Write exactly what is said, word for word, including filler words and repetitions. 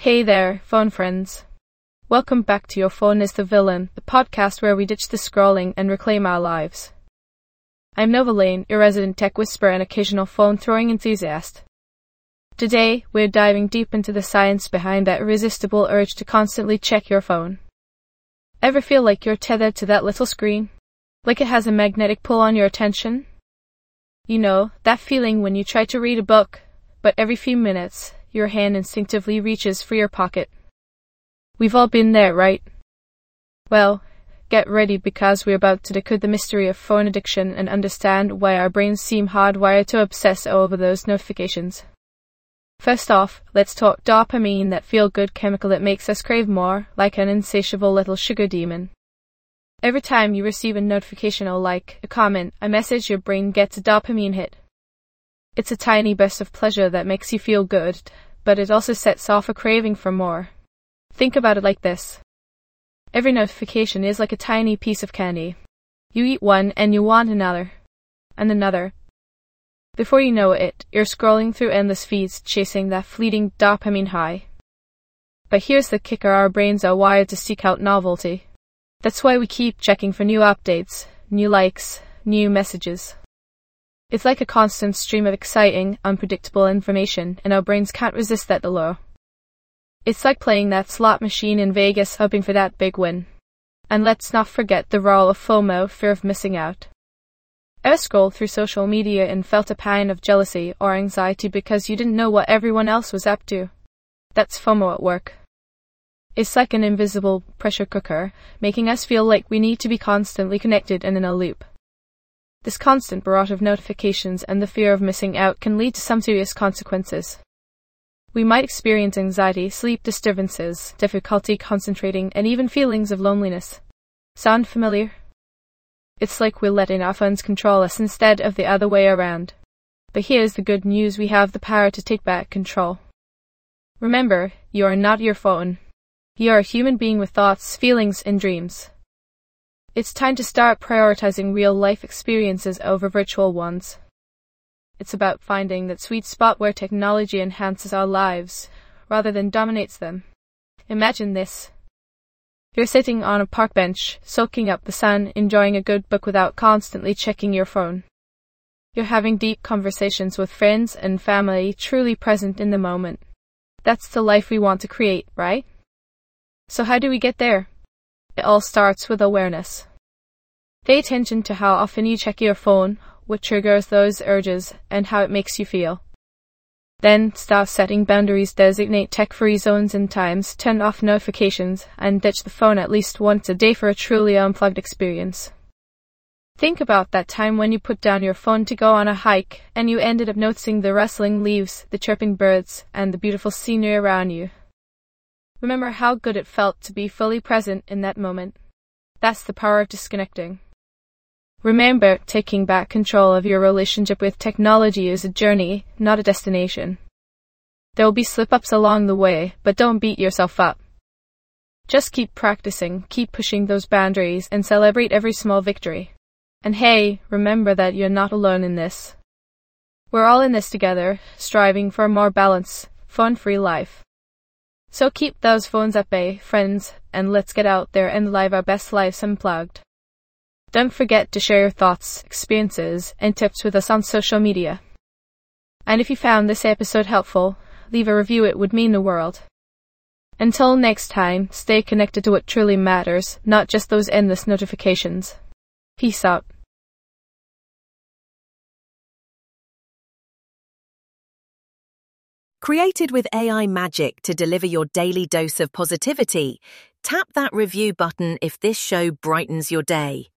Hey there, phone friends. Welcome back to Your Phone is the Villain, the podcast where we ditch the scrolling and reclaim our lives. I'm Nova Lane, your resident tech whisperer and occasional phone-throwing enthusiast. Today, we're diving deep into the science behind that irresistible urge to constantly check your phone. Ever feel like you're tethered to that little screen? Like it has a magnetic pull on your attention? You know, that feeling when you try to read a book, but every few minutes, your hand instinctively reaches for your pocket. We've all been there, right? Well, get ready because we're about to decode the mystery of phone addiction and understand why our brains seem hardwired to obsess over those notifications. First off, let's talk dopamine, that feel-good chemical that makes us crave more, like an insatiable little sugar demon. Every time you receive a notification or like, a comment, a message, your brain gets a dopamine hit. It's a tiny burst of pleasure that makes you feel good, but it also sets off a craving for more. Think about it like this. Every notification is like a tiny piece of candy. You eat one and you want another. And another. Before you know it, you're scrolling through endless feeds chasing that fleeting dopamine high. But here's the kicker, our brains are wired to seek out novelty. That's why we keep checking for new updates, new likes, new messages. It's like a constant stream of exciting, unpredictable information, and our brains can't resist that allure. It's like playing that slot machine in Vegas, hoping for that big win. And let's not forget the role of FOMO, fear of missing out. Ever scrolled through social media and felt a pang of jealousy or anxiety because you didn't know what everyone else was up to? That's FOMO at work. It's like an invisible pressure cooker, making us feel like we need to be constantly connected and in a loop. This constant barrage of notifications and the fear of missing out can lead to some serious consequences. We might experience anxiety, sleep disturbances, difficulty concentrating, and even feelings of loneliness. Sound familiar? It's like we're letting our phones control us instead of the other way around. But here's the good news, we have the power to take back control. Remember, you are not your phone. You are a human being with thoughts, feelings, and dreams. It's time to start prioritizing real-life experiences over virtual ones. It's about finding that sweet spot where technology enhances our lives, rather than dominates them. Imagine this. You're sitting on a park bench, soaking up the sun, enjoying a good book without constantly checking your phone. You're having deep conversations with friends and family, truly present in the moment. That's the life we want to create, right? So how do we get there? It all starts with awareness. Pay attention to how often you check your phone, what triggers those urges, and how it makes you feel. Then start setting boundaries, designate tech-free zones and times, turn off notifications, and ditch the phone at least once a day for a truly unplugged experience. Think about that time when you put down your phone to go on a hike, and you ended up noticing the rustling leaves, the chirping birds, and the beautiful scenery around you. Remember how good it felt to be fully present in that moment. That's the power of disconnecting. Remember, taking back control of your relationship with technology is a journey, not a destination. There will be slip-ups along the way, but don't beat yourself up. Just keep practicing, keep pushing those boundaries, and celebrate every small victory. And hey, remember that you're not alone in this. We're all in this together, striving for a more balanced, phone-free life. So keep those phones at bay, friends, and let's get out there and live our best lives unplugged. Don't forget to share your thoughts, experiences, and tips with us on social media. And if you found this episode helpful, leave a review, it would mean the world. Until next time, stay connected to what truly matters, not just those endless notifications. Peace out. Created with A I magic to deliver your daily dose of positivity, tap that review button if this show brightens your day.